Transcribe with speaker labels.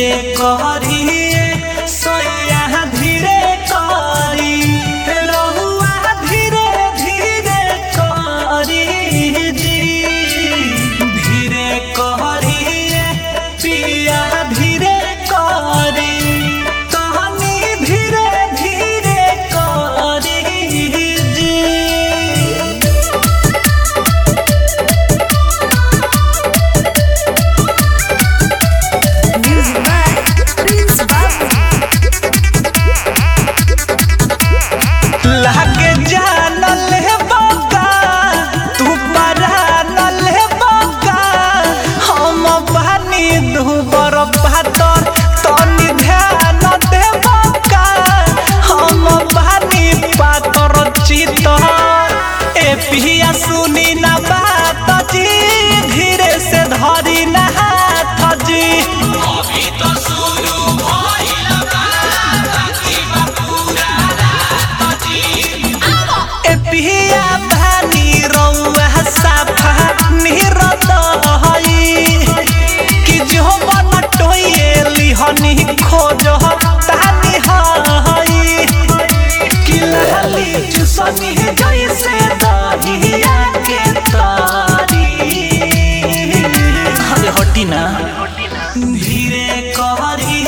Speaker 1: धीरे करी सैया धीरे करी रहुआ धीरे धीरे करी जी धीरे करी पिया धीरे करी कहानी धीरे धीरे करी जी। लागे जानल है बका तू परानल है बका हम बानी दुबर पातर तनी ध्यान दे बका हम बानी पातर चितर ए पिया सुनी ना बात जी धीरे से धरी ना हाथ जी अभी तो शुरू भइल पिया भानी रौआ साफा निरत हई कि जो मन टोयेली हनी खोज तानी हई कि लाली चुसनी जैसे दहिया के तारी अरे हटी ना धीरे करी